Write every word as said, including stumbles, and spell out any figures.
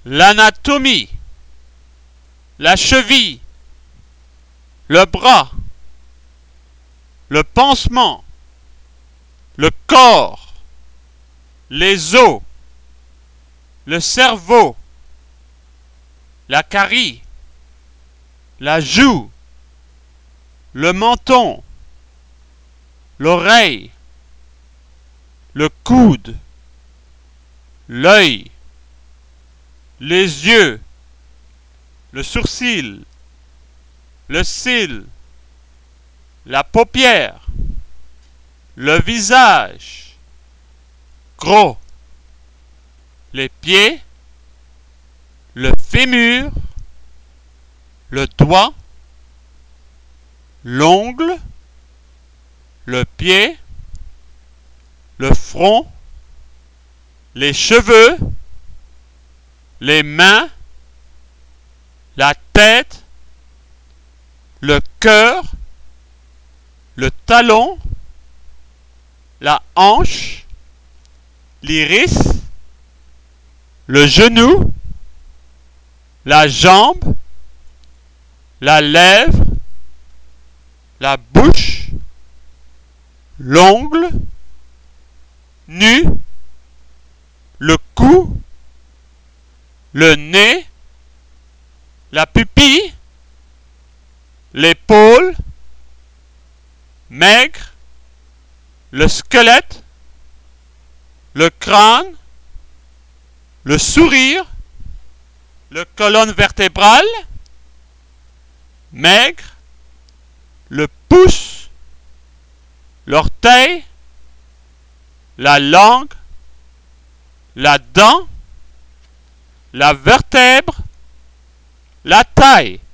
l'anatomie, la cheville, le bras, le pansement, le corps, les os, le cerveau, la carie, la joue, le menton, l'oreille, le coude, l'œil, les yeux, le sourcil, le cil, la paupière, le visage, gros, les pieds, le fémur, le doigt, l'ongle, le pied, le front, les cheveux, les mains, la tête, le cœur, le talon, la hanche, l'iris, le genou, la jambe, la lèvre, la bouche, l'ongle, nu, le cou, le nez, la pupille, l'épaule, maigre, le squelette, le crâne, le sourire, le colonne vertébrale, maigre, le pouce, l'orteil, la langue, la dent, la vertèbre, la taille.